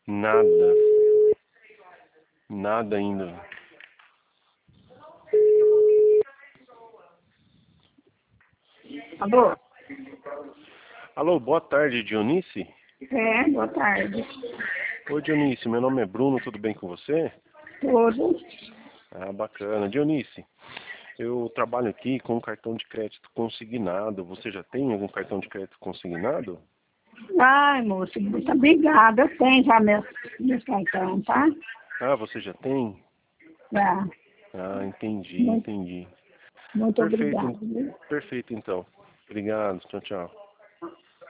Nada. Nada ainda. Alô? Alô, boa tarde, Dionice? Boa tarde. Oi, Dionice, meu nome é Bruno, tudo bem com você? Tudo? Ah, bacana. Dionice, eu trabalho aqui com um cartão de crédito consignado. Você já tem algum cartão de crédito consignado? Ai, moça, muito obrigada. Eu tenho já meus cartão, tá? Ah, você já tem? Já. Ah, entendi, Muito, entendi. muito Perfeito, obrigada, viu? perfeito então. Obrigado, tchau, tchau.